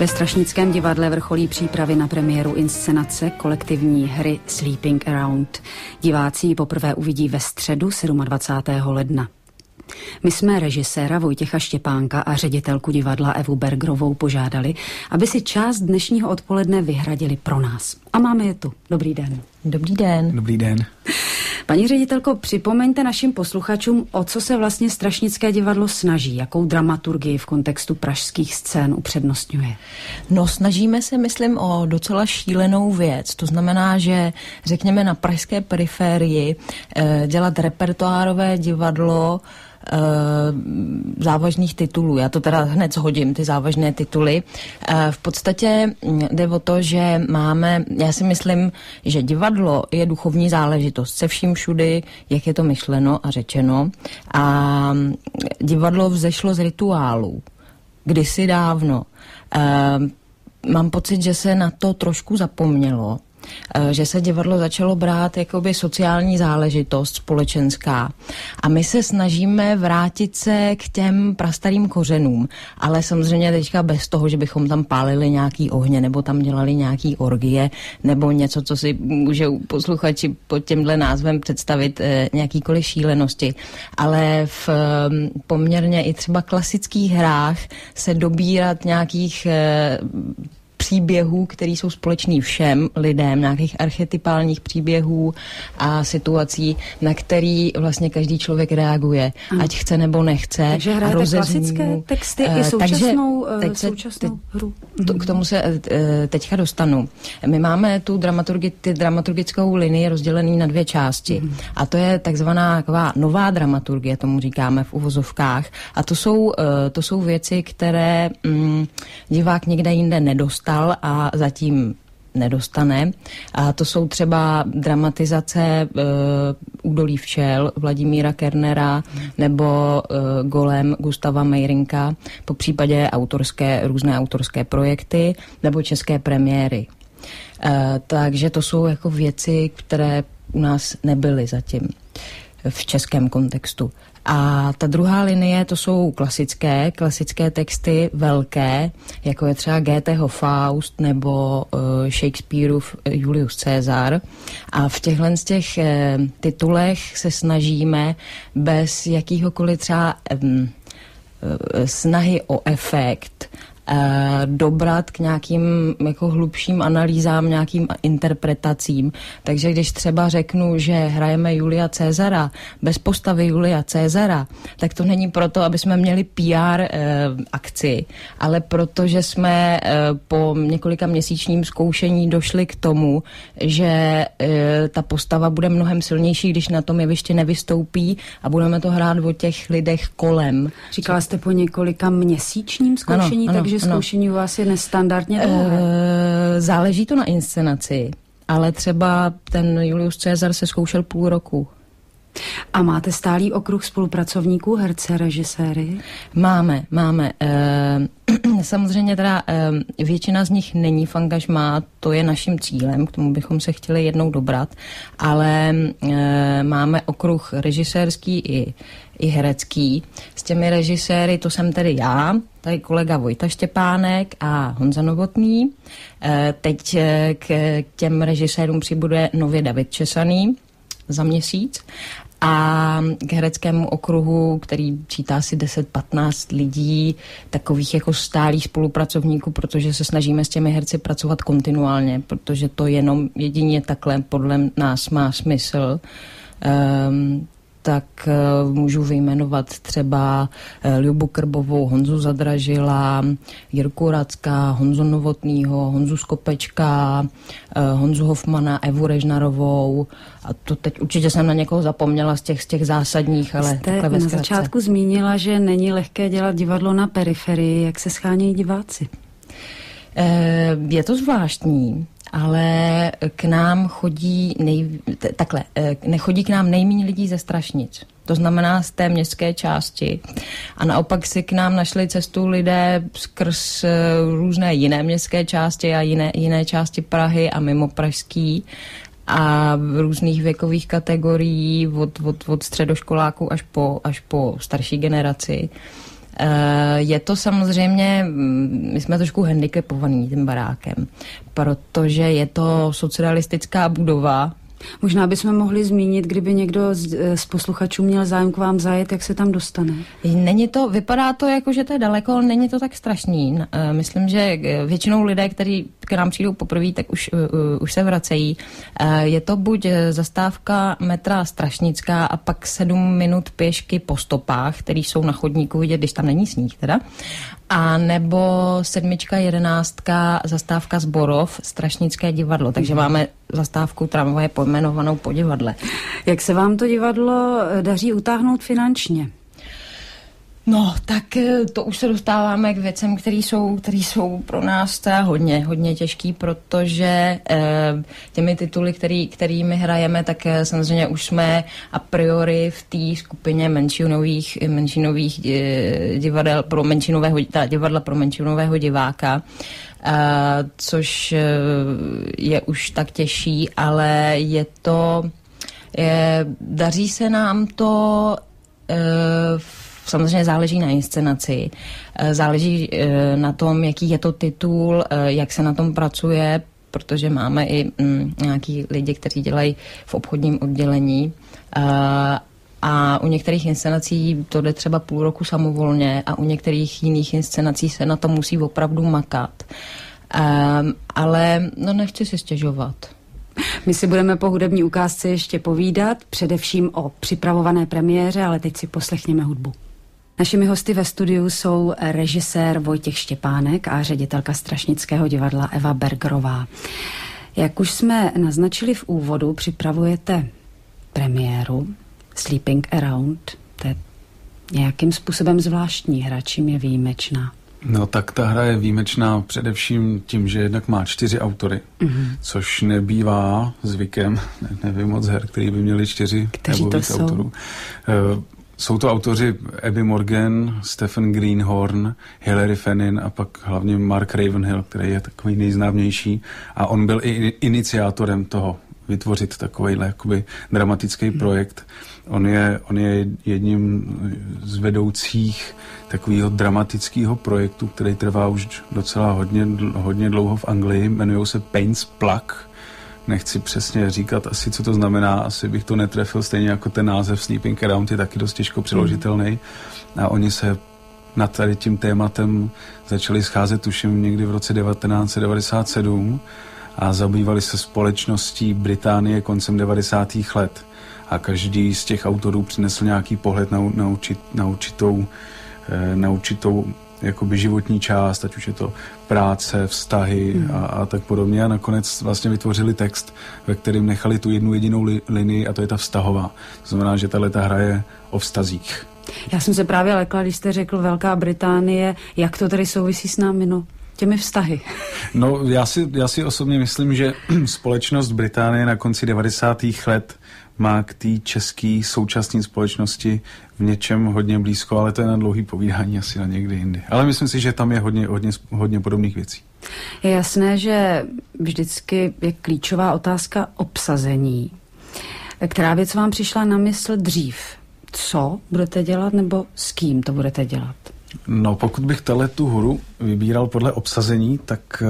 Ve Strašnickém divadle vrcholí přípravy na premiéru inscenace kolektivní hry Sleeping Around. Diváci ji poprvé uvidí ve středu 27. ledna. My jsme režiséra Vojtěcha Štěpánka a ředitelku divadla Evu Bergerovou požádali, aby si část dnešního odpoledne vyhradili pro nás. A máme je tu. Dobrý den. Dobrý den. Dobrý den. Paní ředitelko, připomeňte našim posluchačům, o co se vlastně Strašnické divadlo snaží, jakou dramaturgii v kontextu pražských scén upřednostňuje. No, snažíme se, myslím, o docela šílenou věc. To znamená, že řekněme na pražské periferii dělat repertoárové divadlo závažných titulů. Já to teda hned shodím, ty závažné tituly. V podstatě jde o to, že já si myslím, že divadlo je duchovní záležitost se vším všudy, jak je to myšleno a řečeno. A divadlo vzešlo z rituálů. Kdysi dávno. Mám pocit, že se na to trošku zapomnělo, že se divadlo začalo brát jakoby sociální záležitost společenská. A my se snažíme vrátit se k těm prastarým kořenům, ale samozřejmě teďka bez toho, že bychom tam pálili nějaký ohně, nebo tam dělali nějaký orgie, nebo něco, co si můžou posluchači pod tímhle názvem představit nějakýkoliv šílenosti. Ale v poměrně i třeba klasických hrách se dobírat nějakých příběhů, které jsou společný všem lidem, nějakých archetypálních příběhů a situací, na který vlastně každý člověk reaguje, ať chce nebo nechce. Takže hrajete klasické texty i současnou hru. K tomu se teďka dostanu. My máme tu dramaturgickou linii rozdělený na dvě části. A to je takzvaná taková nová dramaturgie, tomu říkáme v uvozovkách. A to jsou věci, které divák někde jinde nedostal a zatím nedostane. A to jsou třeba dramatizace Údolí včel Vladimíra Kernera nebo Golem Gustava Meirinka, po případě různé autorské projekty nebo české premiéry. Takže to jsou jako věci, které u nás nebyly zatím v českém kontextu. A ta druhá linie, to jsou klasické texty, velké, jako je třeba Goetheho Faust nebo Shakespeareův Julius Caesar. A v těchhle z těch titulech se snažíme bez jakýhokoliv třeba snahy o efekt dobrat k nějakým jako hlubším analýzám, nějakým interpretacím. Takže když třeba řeknu, že hrajeme Julia Caesara bez postavy Julia Caesara, tak to není proto, aby jsme měli PR akci, ale protože jsme po několika měsíčním zkoušení došli k tomu, že ta postava bude mnohem silnější, když na tom jevišti nevystoupí a budeme to hrát o těch lidech kolem. Říkala jste po několika měsíčním zkoušení, ano, takže zkoušení u vás je nestandardně dlouhé. Záleží to na inscenaci, ale třeba ten Julius Caesar se zkoušel půl roku. A máte stálý okruh spolupracovníků, herce, režiséry? Máme. Samozřejmě teda většina z nich není v angažmá, to je naším cílem, k tomu bychom se chtěli jednou dobrat, ale máme okruh režisérský i herecký. S těmi režiséry, to jsem tedy já, tady kolega Vojta Štěpánek a Honza Novotný. Teď k těm režisérům přibude nově David Česaný za měsíc. A k hereckému okruhu, který čítá asi 10-15 lidí, takových jako stálých spolupracovníků, protože se snažíme s těmi herci pracovat kontinuálně, protože to jedině takhle podle nás má smysl. Tak můžu vyjmenovat třeba Ljubu Krbovou, Honzu Zadražila, Jirku Racka, Honzu Novotnýho, Honzu Skopečka, Honzu Hofmana, Evu Režnarovou. A to teď určitě jsem na někoho zapomněla z těch zásadních, ale takhle ve zkratce. Na začátku zmínila, že není lehké dělat divadlo na periferii. Jak se schánějí diváci? Je to zvláštní, ale k nám chodí nechodí k nám nejméně lidí ze Strašnic. To znamená z té městské části. A naopak si k nám našli cestu lidé skrz různé jiné městské části a jiné části Prahy a mimo pražský. A v různých věkových kategorií od středoškoláků až po starší generaci. Je to samozřejmě, my jsme trošku handicapovaní tím barákem, protože je to socialistická budova. Možná bychom mohli zmínit, kdyby někdo z posluchačů měl zájem k vám zajet, jak se tam dostane. Není to, vypadá to jako, že to je daleko, ale není to tak strašný. Myslím, že většinou lidé, kteří k nám přijdou poprvé, tak už se vracejí. Je to buď zastávka metra Strašnická a pak 7 minut pěšky po stopách, které jsou na chodníku vidět, když tam není sníh teda. A nebo 7, 11, zastávka Zborov, Strašnické divadlo. Takže máme zastávku tramvaje pojmenovanou po divadle. Jak se vám to divadlo daří utáhnout finančně? No, tak to už se dostáváme k věcem, které jsou pro nás hodně těžký, protože těmi tituly, kterými hrajeme, tak samozřejmě už jsme a priori v té skupině menšinových divadel pro divadla pro menšinového diváka, což je už tak těžší, ale daří se nám to samozřejmě záleží na inscenaci, záleží na tom, jaký je to titul, jak se na tom pracuje, protože máme i nějaký lidi, kteří dělají v obchodním oddělení a u některých inscenací to jde třeba půl roku samovolně a u některých jiných inscenací se na to musí opravdu makat. Ale nechci si stěžovat. My si budeme po hudební ukázce ještě povídat, především o připravované premiéře, ale teď si poslechněme hudbu. Našimi hosty ve studiu jsou režisér Vojtěch Štěpánek a ředitelka Strašnického divadla Eva Bergerová. Jak už jsme naznačili v úvodu, připravujete premiéru Sleeping Around. To je nějakým způsobem zvláštní hra, čím je výjimečná? No tak ta hra je výjimečná především tím, že jednak má 4 autory, což nebývá zvykem. Nevím moc her, který by měli 4 nebo víc autorů. Jsou to autoři Abby Morgan, Stephen Greenhorn, Hilary Fannin a pak hlavně Mark Ravenhill, který je takový nejznámější. A on byl i iniciátorem toho vytvořit takovejhle jakoby dramatický projekt. On je jedním z vedoucích takového dramatického projektu, který trvá už docela hodně dlouho v Anglii. Jmenují se Pain's Plug. Nechci přesně říkat asi, co to znamená. Asi bych to netrefil, stejně jako ten název Sleeping Around je taky dost těžko přeložitelný. A oni se nad tady tím tématem začali scházet, tuším, někdy v roce 1997 a zabývali se společností Británie koncem 90. let. A každý z těch autorů přinesl nějaký pohled na určitou jakoby životní část, ať už je to práce, vztahy a tak podobně. A nakonec vlastně vytvořili text, ve kterém nechali tu jednu jedinou linii a to je ta vztahová. To znamená, že tato hra je o vztazích. Já jsem se právě lekla, když jste řekl Velká Británie, jak to tady souvisí s námi, těmi vztahy. No, já si osobně myslím, že společnost Británie na konci 90. let má k té české současné společnosti v něčem hodně blízko, ale to je na dlouhý povídání, asi na někdy jindy. Ale myslím si, že tam je hodně podobných věcí. Je jasné, že vždycky je klíčová otázka obsazení. Která věc vám přišla na mysl dřív? Co budete dělat nebo s kým to budete dělat? No, pokud bych tu hru vybíral podle obsazení, tak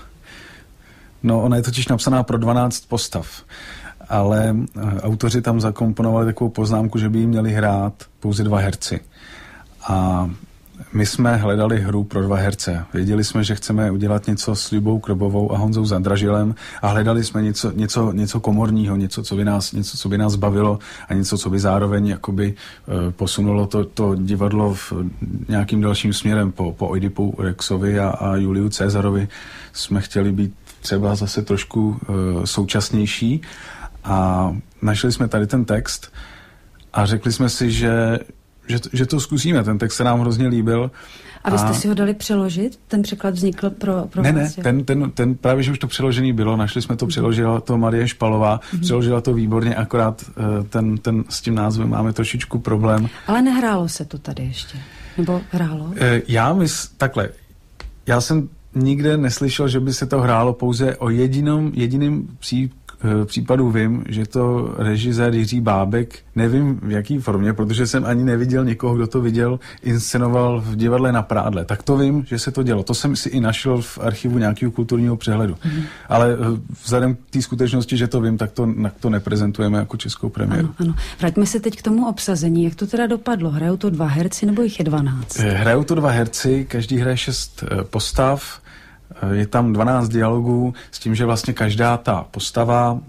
ona je totiž napsaná pro 12 postav. Ale autoři tam zakomponovali takovou poznámku, že by jí měli hrát pouze 2 herci. A my jsme hledali hru pro 2 herce. Věděli jsme, že chceme udělat něco s Libou Krbovou a Honzou Zadražilem a hledali jsme něco komorního, něco, co by nás bavilo a něco, co by zároveň jakoby posunulo to divadlo v nějakým dalším směrem. Po Oidipu Rexovi a Juliu Cezarovi jsme chtěli být třeba zase trošku současnější. A našli jsme tady ten text a řekli jsme si, že to zkusíme. Ten text se nám hrozně líbil. A vy jste si ho dali přeložit? Ten překlad vznikl pro vás? Ne, ten právě, že už to přeložený bylo. Našli jsme to, přeložila to Marie Špalová. Přeložila to výborně, akorát ten s tím názvem máme trošičku problém. Ale nehrálo se to tady ještě? Nebo hrálo? Já jsem nikde neslyšel, že by se to hrálo pouze o jediným případů vím, že to režisér Jiří Bábek, nevím v jaký formě, protože jsem ani neviděl někoho, kdo to viděl, inscenoval v divadle na Prádle. Tak to vím, že se to dělo. To jsem si i našel v archivu nějakého kulturního přehledu. Ale vzhledem k té skutečnosti, že to vím, tak to neprezentujeme jako českou premiéru. Ano. Vraťme se teď k tomu obsazení. Jak to teda dopadlo? Hrajou to 2 herci nebo jich je 12? Hrajou to 2 herci, každý hraje 6 postav. Je tam 12 dialogů s tím, že vlastně každá ta postava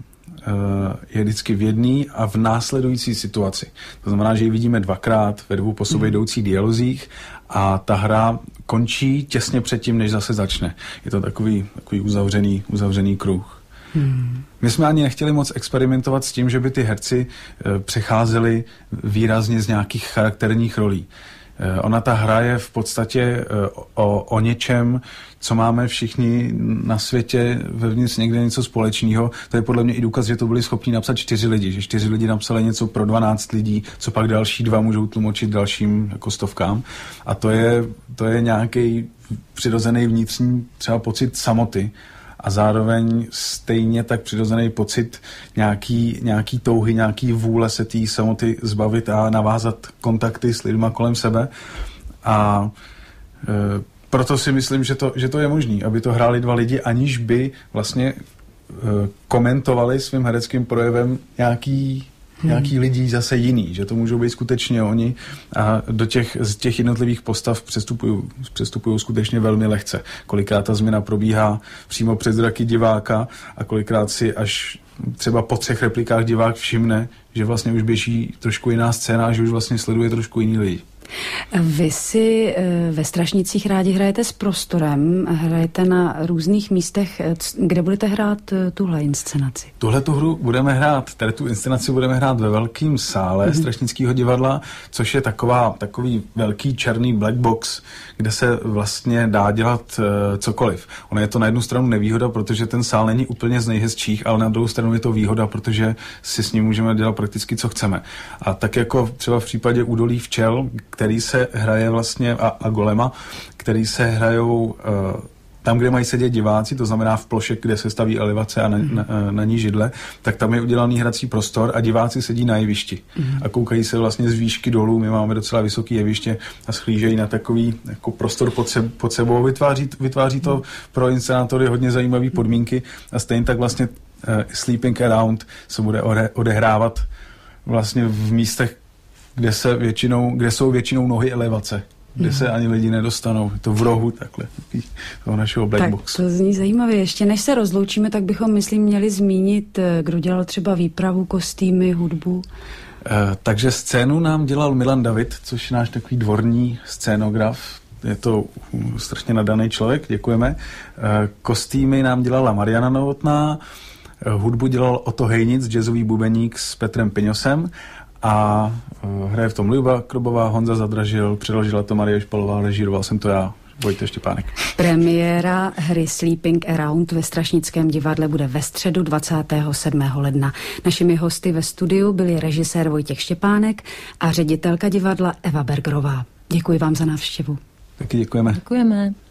je vždycky v jedné a v následující situaci. To znamená, že ji vidíme 2krát ve 2 po sobě jdoucích dialozích a ta hra končí těsně předtím, než zase začne. Je to takový uzavřený kruh. My jsme ani nechtěli moc experimentovat s tím, že by ty herci přecházeli výrazně z nějakých charakterních rolí. Ona ta hra je v podstatě o něčem, co máme všichni na světě vevnitř někde něco společného. To je podle mě i důkaz, že to byli schopni napsat 4 lidi, že 4 lidi napsali něco pro 12 lidí, co pak další 2 můžou tlumočit dalším jako stovkám. A to je nějaký přirozený vnitřní třeba pocit samoty. A zároveň stejně tak přirozený pocit nějaký touhy, nějaký vůle se té samoty zbavit a navázat kontakty s lidma kolem sebe. A proto si myslím, že to je možný, aby to hráli 2 lidi, aniž by vlastně komentovali svým hereckým projevem nějaký lidi zase jiný, že to můžou být skutečně oni a z těch jednotlivých postav přestupují skutečně velmi lehce. Kolikrát ta změna probíhá přímo před zraky diváka a kolikrát si až třeba po 3 replikách divák všimne, že vlastně už běží trošku jiná scéna a že už vlastně sleduje trošku jiný lidi. Vy si ve Strašnicích rádi hrajete s prostorem, hrajete na různých místech. Kde budete hrát tuhle inscenaci? Tuhletu hru budeme hrát, tady tu inscenaci budeme hrát ve velkém sále Strašnického divadla, což je takový velký černý black box, kde se vlastně dá dělat cokoliv. Ono je to na jednu stranu nevýhoda, protože ten sál není úplně z nejhezčích, ale na druhou stranu je to výhoda, protože si s ním můžeme dělat prakticky co chceme. A tak jako třeba v případě Údolí včel, který se hraje vlastně, a Golema, který se hrajou tam, kde mají sedět diváci, to znamená v ploše, kde se staví elevace a na ní židle, tak tam je udělaný hrací prostor a diváci sedí na jevišti a koukají se vlastně z výšky dolů. My máme docela vysoké jeviště a schlížejí na takový jako prostor pod sebou. Vytváří to pro inscenátory hodně zajímavé podmínky a stejně tak vlastně Sleeping Around se bude odehrávat vlastně v místech, kde jsou většinou nohy elevace, kde se ani lidi nedostanou. Je to v rohu takhle, toho našeho black boxu. Tak to zní zajímavě. Ještě než se rozloučíme, tak bychom, myslím, měli zmínit, kdo dělal třeba výpravu, kostýmy, hudbu. Takže scénu nám dělal Milan David, což je náš takový dvorní scénograf. Je to strašně nadaný člověk, děkujeme. Kostýmy nám dělala Mariana Novotná, hudbu dělal Otto Hejnic, jazzový bubeník s Petrem Piňosem a hraje v tom Luba Krobová, Honza Zadražil, přeložila to Marie Špalová, režíroval jsem to já, Vojtěch Štěpánek. Premiéra hry Sleeping Around ve Strašnickém divadle bude ve středu 27. ledna. Našimi hosty ve studiu byli režisér Vojtěch Štěpánek a ředitelka divadla Eva Bergerová. Děkuji vám za návštěvu. Taky děkujeme. Děkujeme.